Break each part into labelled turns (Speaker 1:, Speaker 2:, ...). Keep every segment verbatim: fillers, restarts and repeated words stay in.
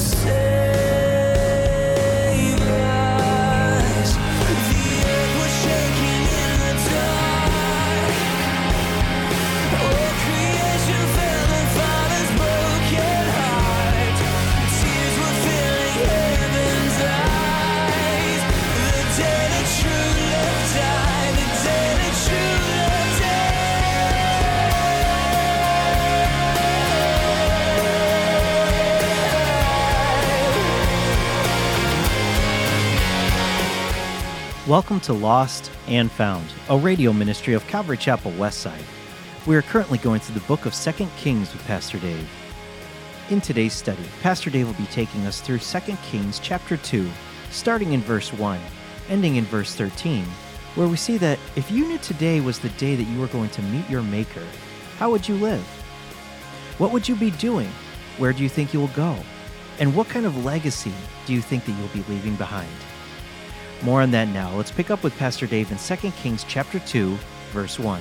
Speaker 1: Welcome to Lost and Found, a radio ministry of Calvary Chapel Westside. We are currently going through the book of Second Kings with Pastor Dave. In today's study, Pastor Dave will be taking us through Second Kings chapter two, starting in verse one, ending in verse thirteen, where we see that if you knew today was the day that you were going to meet your Maker, how would you live? What would you be doing? Where do you think you will go? And what kind of legacy do you think that you'll be leaving behind? More on that now. Let's pick up with Pastor Dave in Second Kings chapter two, verse one.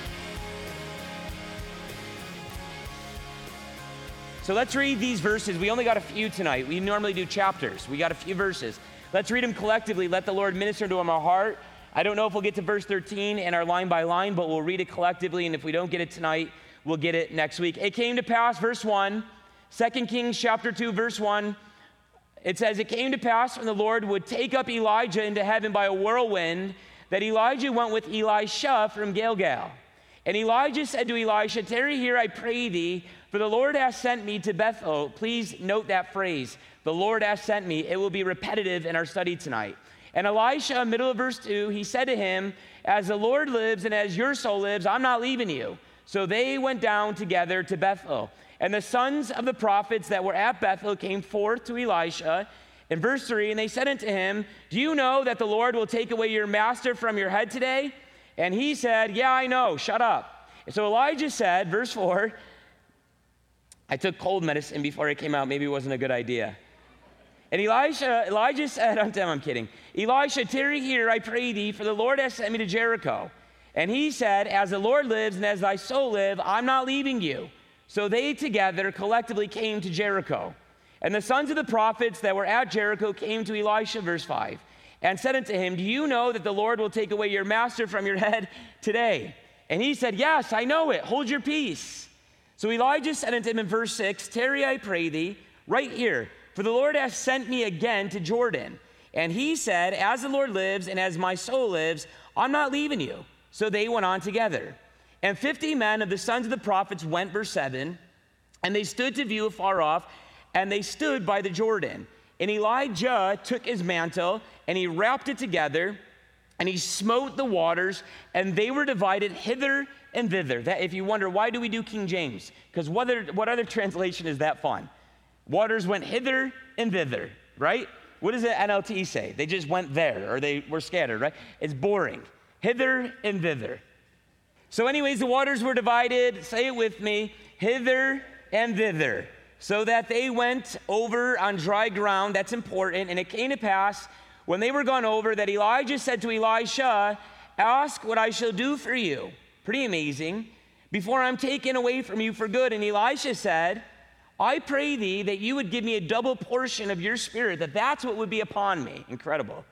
Speaker 2: So let's read these verses. We only got a few tonight. We normally do chapters. We got a few verses. Let's read them collectively. Let the Lord minister to them our heart. I don't know if we'll get to verse thirteen and our line by line, but we'll read it collectively, and if we don't get it tonight, we'll get it next week. It came to pass, verse one, Second Kings chapter two, verse one, it says, it came to pass when the Lord would take up Elijah into heaven by a whirlwind, that Elijah went with Elisha from Gilgal. And Elijah said to Elisha, tarry here, I pray thee, for the Lord hath sent me to Bethel. Please note that phrase, the Lord hath sent me. It will be repetitive in our study tonight. And Elisha, middle of verse two, he said to him, as the Lord lives and as your soul lives, I'm not leaving you. So they went down together to Bethel. And the sons of the prophets that were at Bethel came forth to Elisha in verse three, and they said unto him, do you know that the Lord will take away your master from your head today? And he said, yeah, I know, shut up. And so Elijah said, verse four, I took cold medicine before it came out, maybe it wasn't a good idea. And Elisha, Elijah said unto him, I'm kidding, Elisha, tarry here, I pray thee, for the Lord has sent me to Jericho. And he said, as the Lord lives and as thy soul live, I'm not leaving you. So they together collectively came to Jericho. And the sons of the prophets that were at Jericho came to Elisha, verse five, and said unto him, do you know that the Lord will take away your master from your head today? And he said, yes, I know it. Hold your peace. So Elijah said unto him in verse six, tarry, I pray thee, right here, for the Lord hath sent me again to Jordan. And he said, as the Lord lives and as my soul lives, I'm not leaving you. So they went on together. And fifty men of the sons of the prophets went, verse seven, and they stood to view afar off, and they stood by the Jordan. And Elijah took his mantle, and he wrapped it together, and he smote the waters, and they were divided hither and thither. That, if you wonder, why do we do King James? Because what other, what other translation is that fun? Waters went hither and thither, right? What does the N L T say? They just went there, or they were scattered, right? It's boring. Hither and thither. So anyways, the waters were divided, say it with me, hither and thither, so that they went over on dry ground. That's important. And it came to pass, when they were gone over, that Elijah said to Elisha, ask what I shall do for you. Pretty amazing. Before I'm taken away from you for good. And Elisha said, I pray thee that you would give me a double portion of your spirit, that that's what would be upon me. Incredible.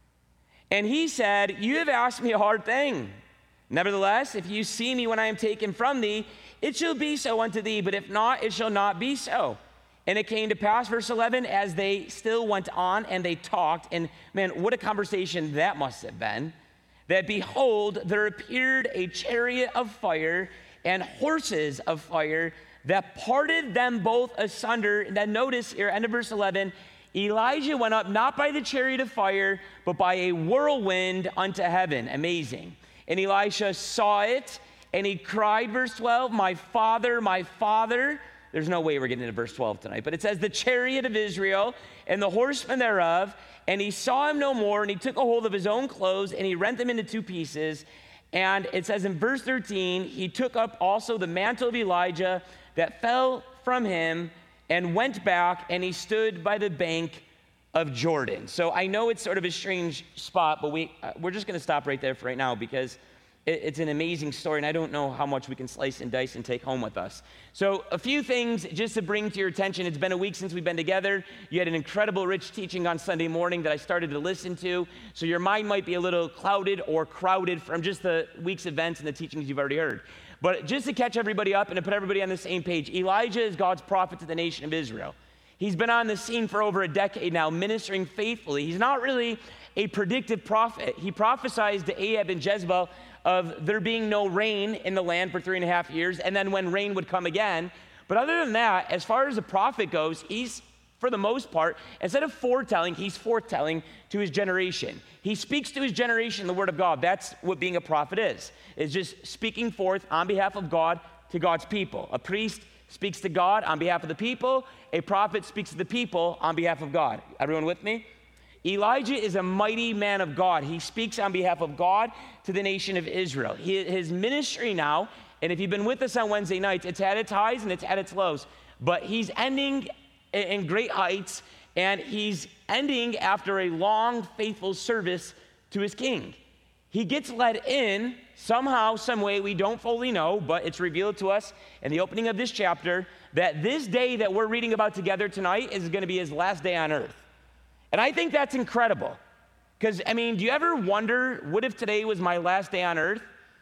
Speaker 2: And he said, you have asked me a hard thing. Nevertheless, if you see me when I am taken from thee, it shall be so unto thee, but if not, it shall not be so. And it came to pass, verse eleven, as they still went on and they talked, and man, what a conversation that must have been, that behold, there appeared a chariot of fire and horses of fire that parted them both asunder. And then notice here, end of verse eleven, Elijah went up not by the chariot of fire, but by a whirlwind unto heaven. Amazing. And Elisha saw it, and he cried, verse twelve, my father, my father. There's no way we're getting into verse twelve tonight, but it says, the chariot of Israel and the horsemen thereof. And he saw him no more, and he took a hold of his own clothes, and he rent them into two pieces. And it says in verse thirteen, he took up also the mantle of Elijah that fell from him, and went back, and he stood by the bank of Jordan. So I know it's sort of a strange spot, but we, uh, we're just going to stop right there for right now, because It's an amazing story, and I don't know how much we can slice and dice and take home with us. So a few things just to bring to your attention. It's been a week since we've been together. You had an incredible, rich teaching on Sunday morning that I started to listen to. So your mind might be a little clouded or crowded from just the week's events and the teachings you've already heard. But just to catch everybody up and to put everybody on the same page, Elijah is God's prophet to the nation of Israel. He's been on the scene for over a decade now, ministering faithfully. He's not really a predictive prophet. He prophesied to Ahab and Jezebel of there being no rain in the land for three and a half years, and then when rain would come again. But other than that, as far as the prophet goes, he's, for the most part, instead of foretelling, he's forthtelling to his generation. He speaks to his generation the word of God. That's what being a prophet is. It's just speaking forth on behalf of God to God's people. A priest speaks to God on behalf of the people. A prophet speaks to the people on behalf of God. Everyone with me? Elijah is a mighty man of God. He speaks on behalf of God to the nation of Israel. He, his ministry now, and if you've been with us on Wednesday nights, it's at its highs and it's at its lows, but he's ending in great heights, and he's ending after a long, faithful service to his king. He gets led in somehow, some way, we don't fully know, but it's revealed to us in the opening of this chapter that this day that we're reading about together tonight is going to be his last day on earth. And I think that's incredible. Because, I mean, do you ever wonder, what if today was my last day on earth?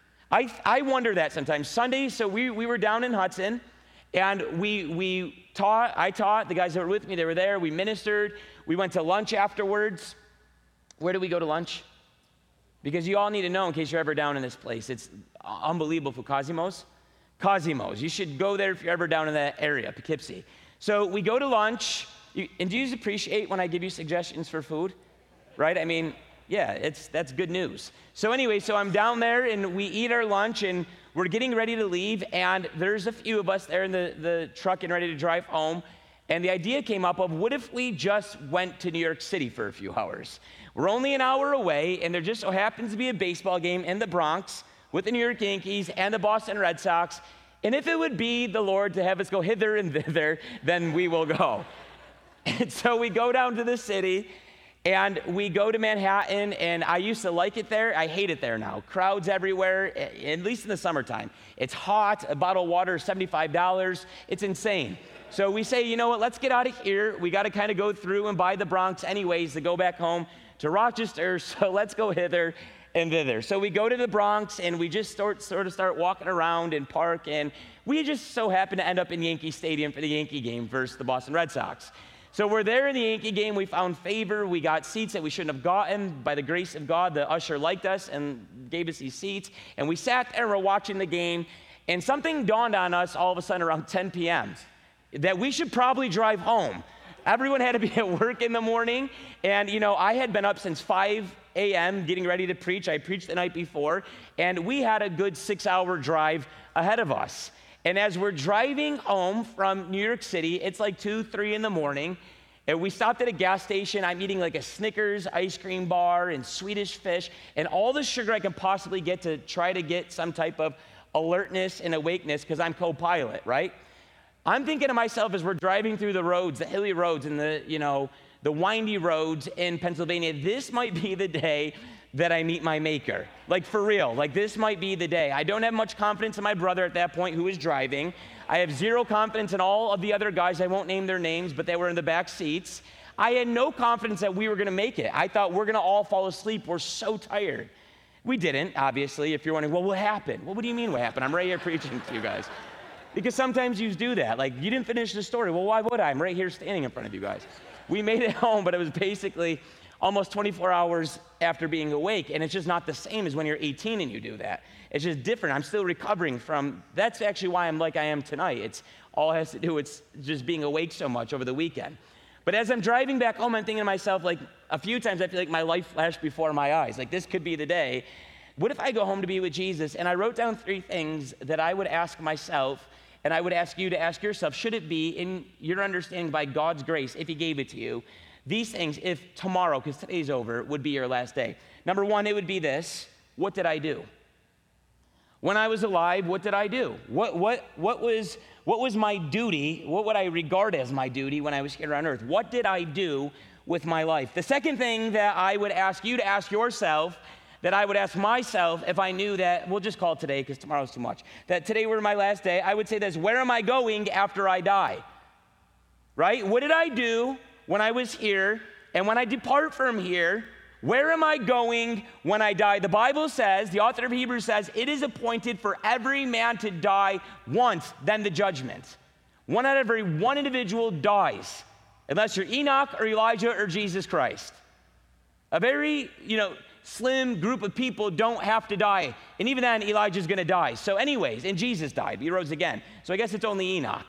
Speaker 2: I I wonder that sometimes. Sunday, so we, we were down in Hudson, and we we taught, I taught, the guys that were with me, they were there, we ministered, we went to lunch afterwards. Where did we go to lunch? Because you all need to know in case you're ever down in this place. It's unbelievable for Cosimo's. Cosimo's. You should go there if you're ever down in that area, Poughkeepsie. So we go to lunch. You, and do you appreciate when I give you suggestions for food? Right? I mean, yeah, it's that's good news. So anyway, so I'm down there, and we eat our lunch, and we're getting ready to leave, and there's a few of us there in the, the truck and ready to drive home, and the idea came up of, what if we just went to New York City for a few hours? We're only an hour away, and there just so happens to be a baseball game in the Bronx with the New York Yankees and the Boston Red Sox, and if it would be the Lord to have us go hither and thither, then we will go. And so we go down to the city, and we go to Manhattan, and I used to like it there. I hate it there now. Crowds everywhere, at least in the summertime. It's hot. A bottle of water is seventy-five dollars. It's insane. So we say, you know what, let's get out of here. We got to kind of go through and buy the Bronx anyways to go back home to Rochester, so let's go hither and thither. So we go to the Bronx, and we just start, sort of start walking around and park, and we just so happen to end up in Yankee Stadium for the Yankee game versus the Boston Red Sox. So we're there in the Yankee game. We found favor. We got seats that we shouldn't have gotten. By the grace of God, the usher liked us and gave us these seats. And we sat there and we're watching the game. And something dawned on us all of a sudden around ten p.m. that we should probably drive home. Everyone had to be at work in the morning. And, you know, I had been up since five a.m. getting ready to preach. I preached the night before. And we had a good six-hour drive ahead of us. And as we're driving home from New York City, it's like two, three in the morning, and we stopped at a gas station. I'm eating like a Snickers ice cream bar and Swedish fish and all the sugar I can possibly get to try to get some type of alertness and awakeness because I'm co-pilot, right? I'm thinking to myself as we're driving through the roads, the hilly roads and the, you know, the windy roads in Pennsylvania, this might be the day that I meet my maker. Like, for real, like this might be the day. I don't have much confidence in my brother at that point who was driving. I have zero confidence in all of the other guys. I won't name their names, but they were in the back seats. I had no confidence that we were gonna make it. I thought we're gonna all fall asleep. We're so tired. We didn't, obviously. If you're wondering, well, what happened? Well, what do you mean what happened? I'm right here preaching to you guys. Because sometimes you do that. Like, you didn't finish the story. Well, why would I? I'm right here standing in front of you guys. We made it home, but it was basically almost twenty-four hours after being awake, and it's just not the same as when you're eighteen and you do that. It's just different. I'm still recovering from, that's actually why I'm like I am tonight. It's all has to do with just being awake so much over the weekend. But as I'm driving back home, I'm thinking to myself, like, a few times I feel like my life flashed before my eyes. Like, this could be the day. What if I go home to be with Jesus? And I wrote down three things that I would ask myself, and I would ask you to ask yourself, should it be in your understanding by God's grace, if he gave it to you, these things, if tomorrow, because today's over, would be your last day. Number one, it would be this: what did I do? When I was alive, what did I do? What, what, what, was, what was my duty? What would I regard as my duty when I was here on earth? What did I do with my life? The second thing that I would ask you to ask yourself, that I would ask myself if I knew that, we'll just call it today because tomorrow's too much, that today were my last day, I would say this: where am I going after I die? Right? What did I do when I was here? And when I depart from here, where am I going when I die? The Bible says, the author of Hebrews says, it is appointed for every man to die once, then the judgment. One out of every one individual dies, unless you're Enoch or Elijah or Jesus Christ. A very, you know, slim group of people don't have to die. And even then, Elijah's going to die. So anyways, and Jesus died. He rose again. So I guess it's only Enoch.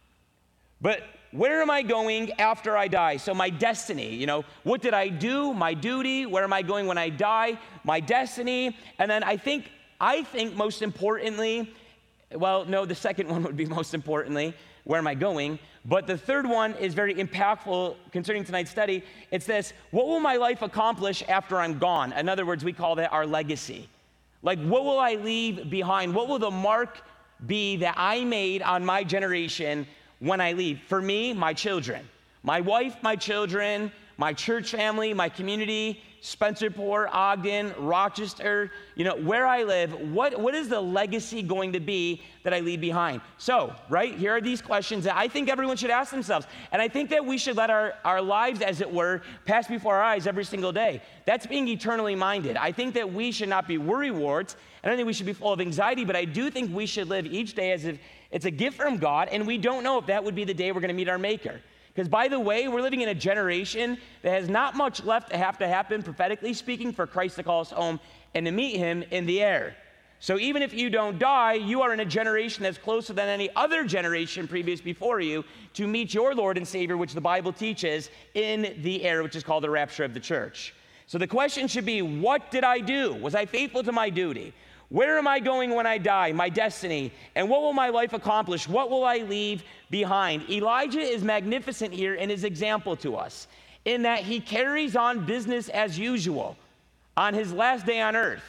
Speaker 2: But where am I going after I die? So my destiny, you know, what did I do? My duty. Where am I going when I die? My destiny. And then I think, I think most importantly, well, no, the second one would be most importantly, where am I going? But the third one is very impactful concerning tonight's study. It's this: what will my life accomplish after I'm gone? In other words, we call that our legacy. Like, what will I leave behind? What will the mark be that I made on my generation when I leave? For me, my children. My wife, my children, my church family, my community, Spencerport, Ogden, Rochester, you know, where I live, what, what is the legacy going to be that I leave behind? So, right, here are these questions that I think everyone should ask themselves. And I think that we should let our, our lives, as it were, pass before our eyes every single day. That's being eternally minded. I think that we should not be worrywarts. I don't think we should be full of anxiety, but I do think we should live each day as if it's a gift from God, and we don't know if that would be the day we're going to meet our Maker. Because, by the way, we're living in a generation that has not much left to have to happen, prophetically speaking, for Christ to call us home and to meet him in the air. So even if you don't die, you are in a generation that's closer than any other generation previous before you to meet your Lord and Savior, which the Bible teaches, in the air, which is called the rapture of the church. So the question should be, what did I do? Was I faithful to my duty? Where am I going when I die? My destiny. And what will my life accomplish? What will I leave behind? Elijah is magnificent here in his example to us, in that he carries on business as usual on his last day on earth.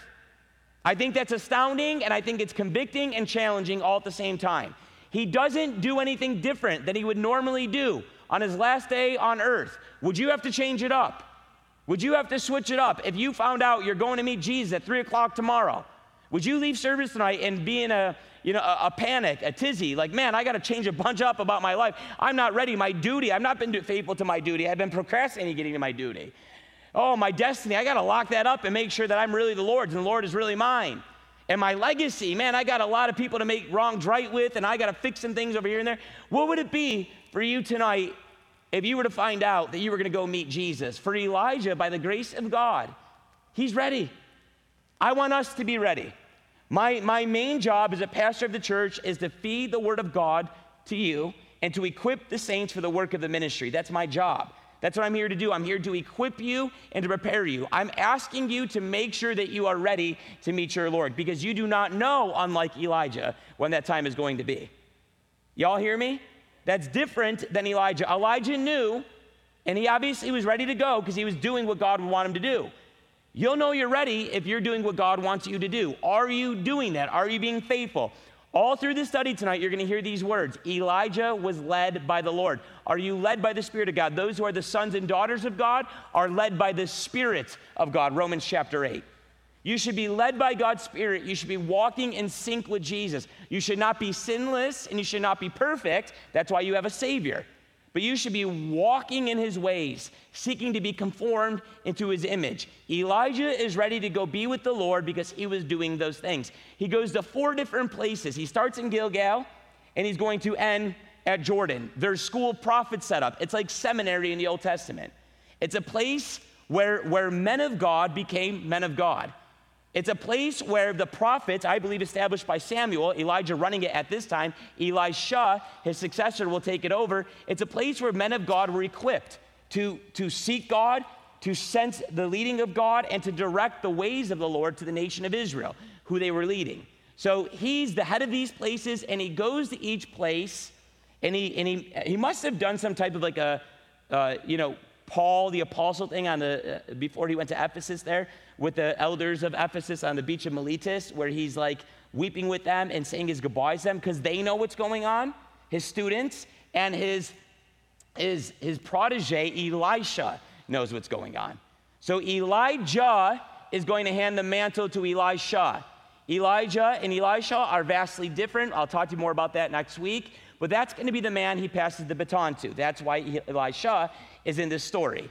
Speaker 2: I think that's astounding, and I think it's convicting and challenging all at the same time. He doesn't do anything different than he would normally do on his last day on earth. Would you have to change it up? Would you have to switch it up? If you found out you're going to meet Jesus at three o'clock tomorrow, would you leave service tonight and be in a, you know, a, a panic, a tizzy, like, man, I got to change a bunch up about my life. I'm not ready. My duty, I've not been faithful to my duty. I've been procrastinating getting to my duty. Oh, my destiny, I got to lock that up and make sure that I'm really the Lord's and the Lord is really mine. And my legacy, man, I got a lot of people to make wrongs right with, and I got to fix some things over here and there. What would it be for you tonight if you were to find out that you were going to go meet Jesus? For Elijah, by the grace of God, he's ready. I want us to be ready. My, my main job as a pastor of the church is to feed the word of God to you and to equip the saints for the work of the ministry. That's my job. That's what I'm here to do. I'm here to equip you and to prepare you. I'm asking you to make sure that you are ready to meet your Lord, because you do not know, unlike Elijah, when that time is going to be. Y'all hear me? That's different than Elijah. Elijah knew, and he obviously was ready to go because he was doing what God would want him to do. You'll know you're ready if you're doing what God wants you to do. Are you doing that? Are you being faithful? All through the study tonight, you're going to hear these words. Elijah was led by the Lord. Are you led by the Spirit of God? Those who are the sons and daughters of God are led by the Spirit of God, Romans chapter eight. You should be led by God's Spirit. You should be walking in sync with Jesus. You should not be sinless, and you should not be perfect. That's why you have a Savior. But you should be walking in his ways, seeking to be conformed into his image. Elijah is ready to go be with the Lord because he was doing those things. He goes to four different places. He starts in Gilgal, and he's going to end at Jordan. There's school of prophets set up. It's like seminary in the Old Testament. It's a place where, where men of God became men of God. It's a place where the prophets, I believe established by Samuel, Elijah running it at this time, Elisha, his successor, will take it over. It's a place where men of God were equipped to, to seek God, to sense the leading of God, and to direct the ways of the Lord to the nation of Israel, who they were leading. So he's the head of these places, and he goes to each place, and he and he he must have done some type of like a, uh, you know, Paul the apostle thing on the uh, before he went to Ephesus there with the elders of Ephesus on the beach of Miletus, where he's like weeping with them and saying his goodbyes to them because they know what's going on, his students, and his his his protege Elisha knows what's going on. So Elijah is going to hand the mantle to Elisha. Elijah and Elisha are vastly different. I'll talk to you more about that next week. But that's going to be the man he passes the baton to. That's why Elisha is in this story.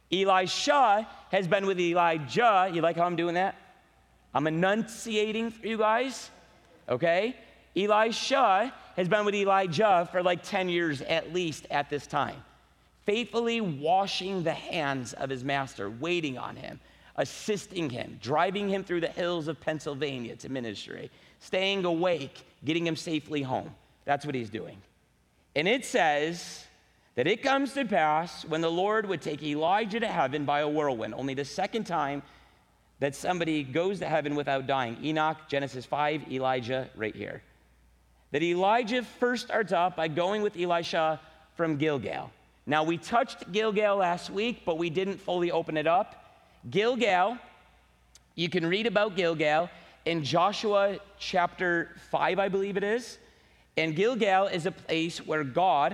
Speaker 2: Elisha has been with Elijah. You like how I'm doing that? I'm enunciating for you guys, okay? Elisha has been with Elijah for like ten years at least at this time, faithfully washing the hands of his master, waiting on him, assisting him, driving him through the hills of Pennsylvania to ministry, staying awake, getting him safely home. That's what he's doing. And it says that it comes to pass when the Lord would take Elijah to heaven by a whirlwind, only the second time that somebody goes to heaven without dying. Enoch, Genesis five, Elijah right here. That Elijah first starts out by going with Elisha from Gilgal. Now, we touched Gilgal last week, but we didn't fully open it up. Gilgal, you can read about Gilgal in Joshua chapter five, I believe it is. And Gilgal is a place where God,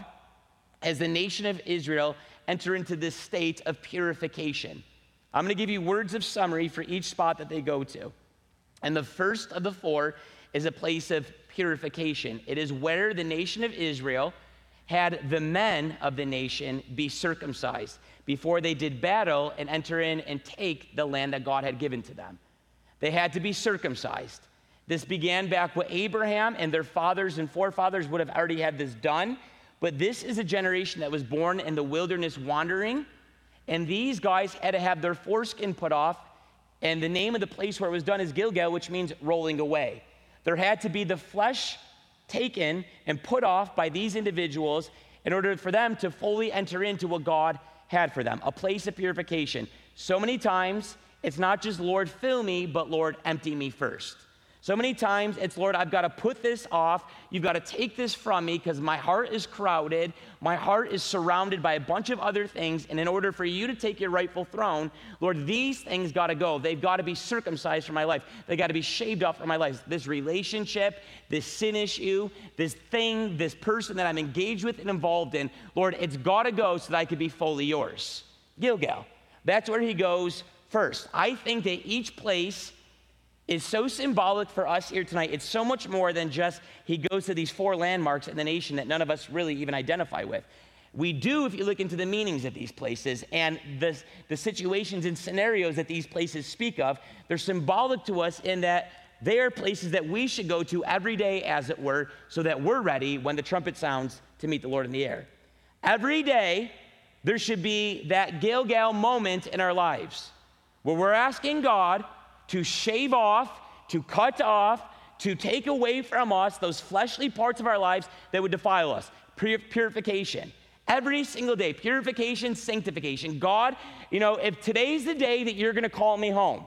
Speaker 2: as the nation of Israel, enter into this state of purification. I'm going to give you words of summary for each spot that they go to. And the first of the four is a place of purification. It is where the nation of Israel had the men of the nation be circumcised before they did battle and enter in and take the land that God had given to them. They had to be circumcised. This began back with Abraham, and their fathers and forefathers would have already had this done. But this is a generation that was born in the wilderness wandering, and these guys had to have their foreskin put off, and the name of the place where it was done is Gilgal, which means rolling away. There had to be the flesh taken and put off by these individuals in order for them to fully enter into what God had for them, a place of purification. So many times, it's not just, Lord, fill me, but Lord, empty me first. So many times it's, Lord, I've got to put this off. You've got to take this from me because my heart is crowded. My heart is surrounded by a bunch of other things. And in order for you to take your rightful throne, Lord, these things got to go. They've got to be circumcised for my life. They got to be shaved off for my life. This relationship, this sin issue, this thing, this person that I'm engaged with and involved in, Lord, it's got to go so that I could be fully yours. Gilgal. That's where he goes first. I think that each place is so symbolic for us here tonight. It's so much more than just he goes to these four landmarks in the nation that none of us really even identify with. We do if you look into the meanings of these places and the, the situations and scenarios that these places speak of. They're symbolic to us in that they are places that we should go to every day, as it were, so that we're ready when the trumpet sounds to meet the Lord in the air. Every day, there should be that Gilgal moment in our lives where we're asking God to shave off, to cut off, to take away from us those fleshly parts of our lives that would defile us. Pur- purification. Every single day. Purification, sanctification. God, you know, if today's the day that you're going to call me home,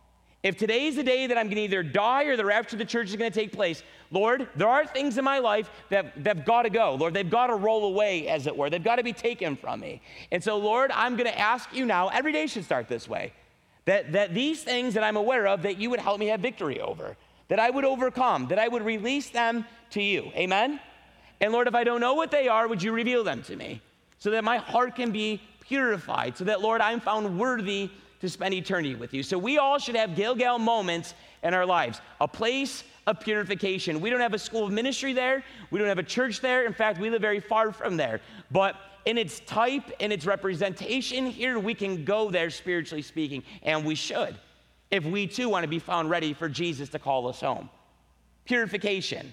Speaker 2: if today's the day that I'm going to either die or the rapture of the church is going to take place, Lord, there are things in my life that have got to go. Lord, they've got to roll away, as it were. They've got to be taken from me. And so, Lord, I'm going to ask you now, every day should start this way. That, that these things that I'm aware of, that you would help me have victory over, that I would overcome, that I would release them to you. Amen? And Lord, if I don't know what they are, would you reveal them to me so that my heart can be purified, so that, Lord, I'm found worthy to spend eternity with you. So we all should have Gilgal moments in our lives, a place of purification. We don't have a school of ministry there. We don't have a church there. In fact, we live very far from there. But in its type, in its representation here, we can go there spiritually speaking, and we should, if we too want to be found ready for Jesus to call us home. Purification.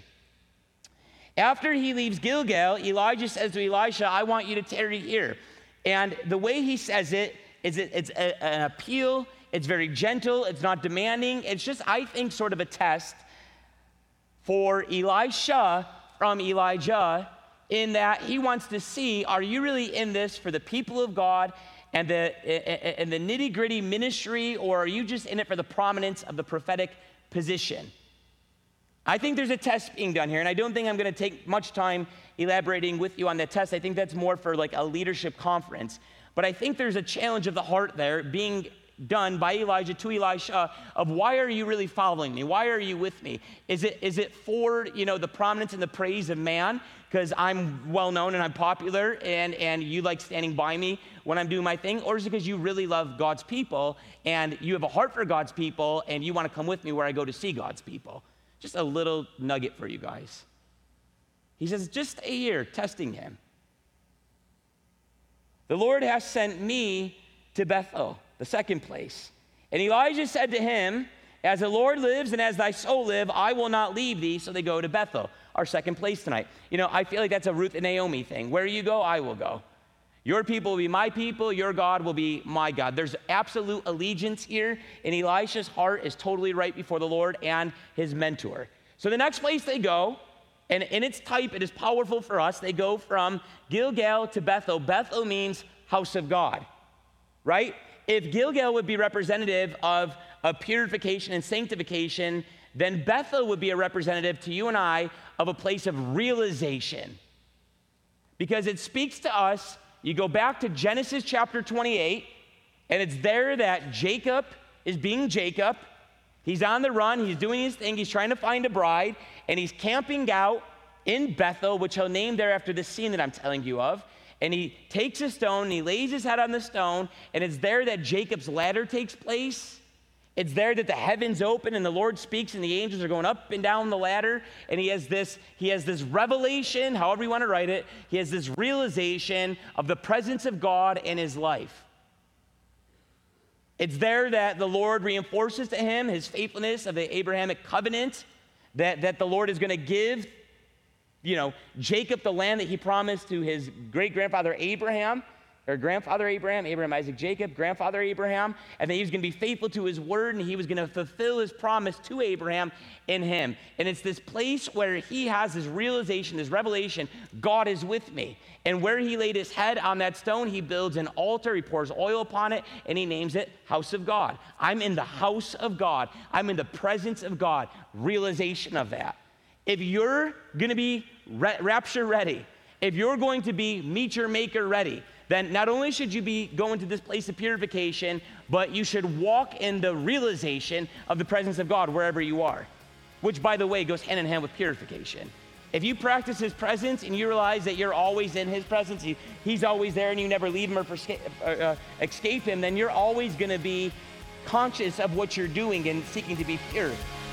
Speaker 2: After he leaves Gilgal, Elijah says to Elisha, I want you to tarry here. And the way he says it is it, it's a, an appeal. It's very gentle. It's not demanding. It's just, I think, sort of a test for Elisha from Elijah, in that he wants to see, are you really in this for the people of God and the, and the nitty-gritty ministry, or are you just in it for the prominence of the prophetic position? I think there's a test being done here, and I don't think I'm going to take much time elaborating with you on that test. I think that's more for like a leadership conference. But I think there's a challenge of the heart there being done by Elijah to Elisha of why are you really following me? Why are you with me? Is it is it for, you know, the prominence and the praise of man? Because I'm well known and I'm popular and, and you like standing by me when I'm doing my thing? Or is it because you really love God's people and you have a heart for God's people and you want to come with me where I go to see God's people? Just a little nugget for you guys. He says, just stay here, testing him. The Lord has sent me to Bethel, the second place. And Elijah said to him, as the Lord lives and as thy soul live, I will not leave thee. So they go to Bethel, our second place tonight. You know, I feel like that's a Ruth and Naomi thing. Where you go, I will go. Your people will be my people. Your God will be my God. There's absolute allegiance here. And Elisha's heart is totally right before the Lord and his mentor. So the next place they go, and in its type, it is powerful for us. They go from Gilgal to Bethel. Bethel means house of God, right? If Gilgal would be representative of, of purification and sanctification, then Bethel would be a representative to you and I of a place of realization. Because it speaks to us, you go back to Genesis chapter twenty-eight, and it's there that Jacob is being Jacob. He's on the run, he's doing his thing, he's trying to find a bride, and he's camping out in Bethel, which he'll name there after this scene that I'm telling you of. And he takes a stone, and he lays his head on the stone, and it's there that Jacob's ladder takes place. It's there that the heavens open, and the Lord speaks, and the angels are going up and down the ladder, and he has this, he has this revelation, however you want to write it, he has this realization of the presence of God in his life. It's there that the Lord reinforces to him his faithfulness of the Abrahamic covenant, that, that the Lord is going to give, you know, Jacob the land that he promised to his great-grandfather Abraham, or grandfather Abraham, Abraham, Isaac, Jacob, grandfather Abraham, and that he was going to be faithful to his word, and he was going to fulfill his promise to Abraham in him. And it's this place where he has this realization, this revelation, God is with me. And where he laid his head on that stone, he builds an altar, he pours oil upon it, and he names it House of God. I'm in the house of God. I'm in the presence of God. Realization of that. If you're going to be ra- rapture ready, if you're going to be meet your maker ready, then not only should you be going to this place of purification, but you should walk in the realization of the presence of God wherever you are, which, by the way, goes hand in hand with purification. If you practice his presence and you realize that you're always in his presence, he, he's always there and you never leave him or forsca- uh, escape him, then you're always going to be conscious of what you're doing and seeking to be pure.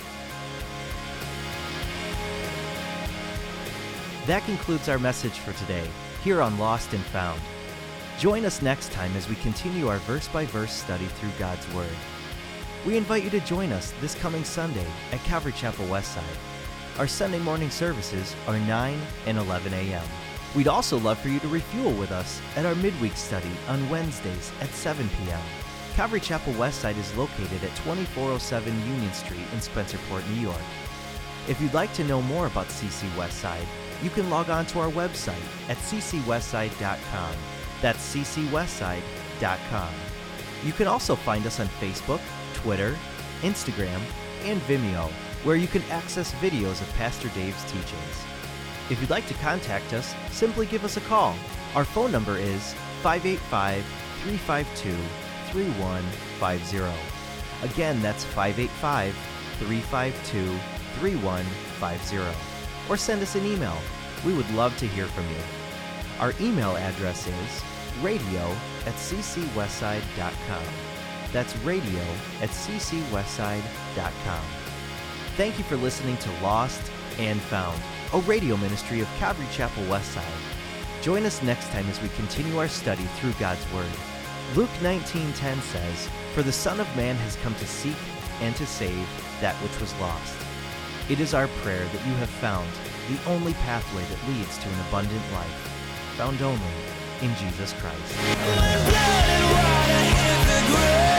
Speaker 1: That concludes our message for today, here on Lost and Found. Join us next time as we continue our verse-by-verse study through God's Word. We invite you to join us this coming Sunday at Calvary Chapel Westside. Our Sunday morning services are nine and eleven a.m. We'd also love for you to refuel with us at our midweek study on Wednesdays at seven p.m. Calvary Chapel Westside is located at twenty-four oh seven Union Street in Spencerport, New York. If you'd like to know more about C C Westside, you can log on to our website at c c westside dot com. That's c c westside dot com. You can also find us on Facebook, Twitter, Instagram, and Vimeo, where you can access videos of Pastor Dave's teachings. If you'd like to contact us, simply give us a call. Our phone number is five eight five, three five two, three one five zero. Again, that's five eight five, three five two, three one five zero. Or send us an email. We would love to hear from you. Our email address is radio at c c westside dot com. That's radio at c c westside dot com. Thank you for listening to Lost and Found, a radio ministry of Calvary Chapel Westside. Join us next time as we continue our study through God's Word. Luke nineteen ten says, "For the Son of Man has come to seek and to save that which was lost." It is our prayer that you have found the only pathway that leads to an abundant life, found only in Jesus Christ.